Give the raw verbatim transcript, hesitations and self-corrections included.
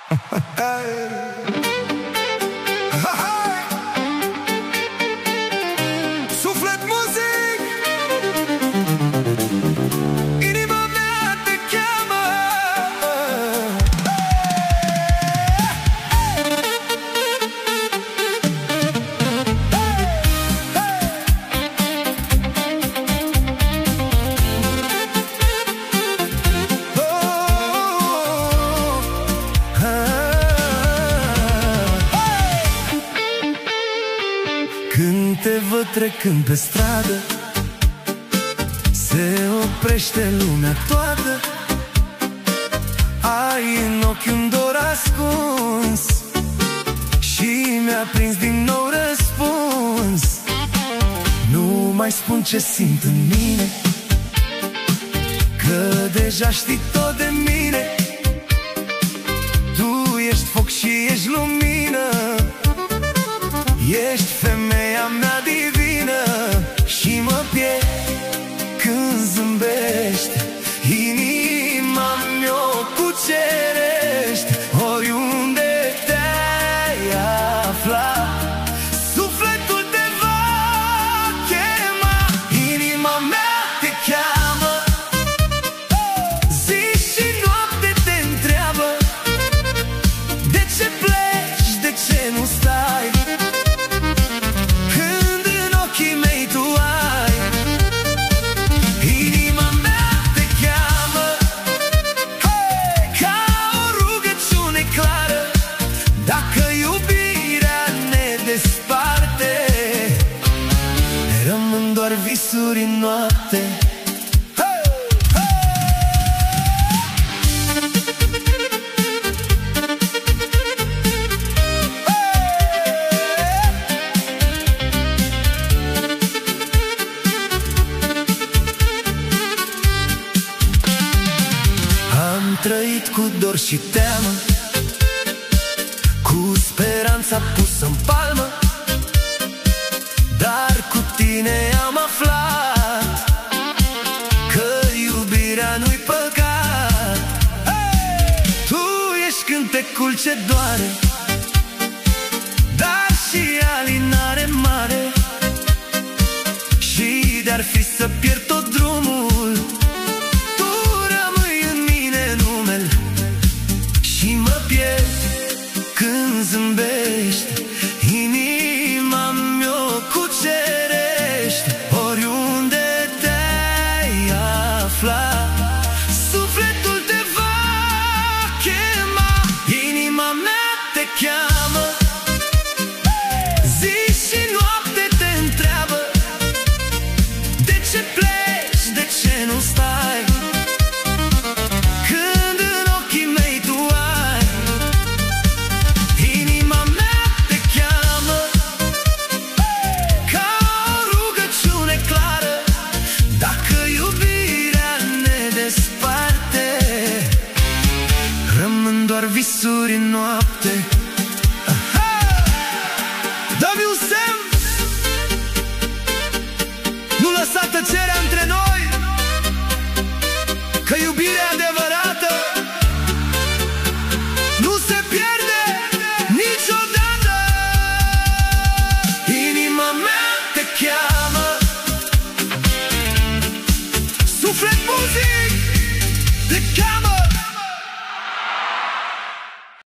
Suflet muzic, inima mea te cheamă. Când te văd trecând pe stradă, se oprește lumea toată. Ai în ochi un dor ascuns și mi-a prins din nou răspuns. Nu mai spun ce simt în mine, că deja știi tot de mine. Tu ești foc și ești lumină, ești femeia mea divină și mă pierd când zâmbești. Inima mi-o cucerești oriunde te-ai afla. Sufletul te va chema, inima mea te cheamă. Zi și noapte te întreabă, de ce pleci, de ce nu stai? Rămân doar visuri în noapte. Hey! Am trăit cu dor și teamă, cu speranța pusă în palmă, dar cu tine am aflat că iubirea nu-i păcat. Hey! Tu ești cântecul ce doare, dar și alinare mare. Și de-ar fi să pierd tot drumul, tu rămâi în mine numele și mă pierd când zâmbești. Inima mi-o cucerești oriunde te-ai afla. Sufletul te va chema, inima mea te cheamă. Zi și noapte te întreabă, de ce pleci, de ce nu stai? Când în ochii mei tu ai, inima mea te cheamă. Ca o rugăciune clară, dacă iubirea ne desparte, rămân doar visuri în noapte.